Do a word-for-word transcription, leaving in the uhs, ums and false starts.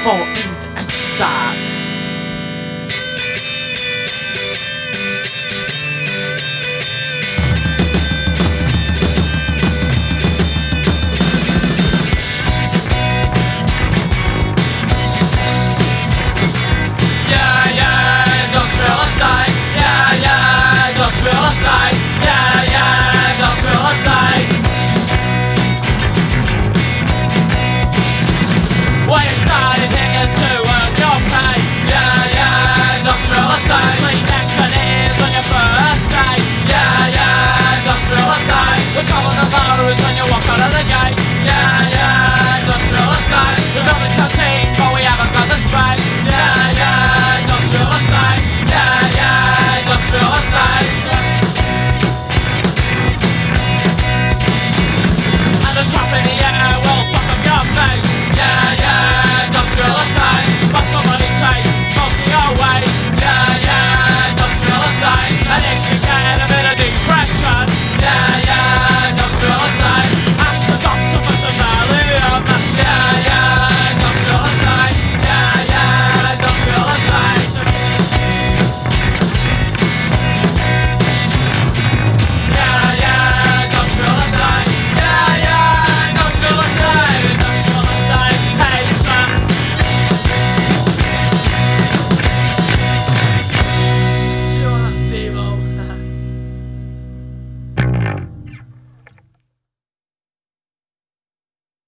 får inte en start. Slide, yeah, yeah, the swirl slide. Well, you started hanging to a your pay, yeah, yeah, the swirl slide. My neck and ears on your first night, yeah, yeah, the swirl slide. The trouble the power is when you walk out of the gate, yeah.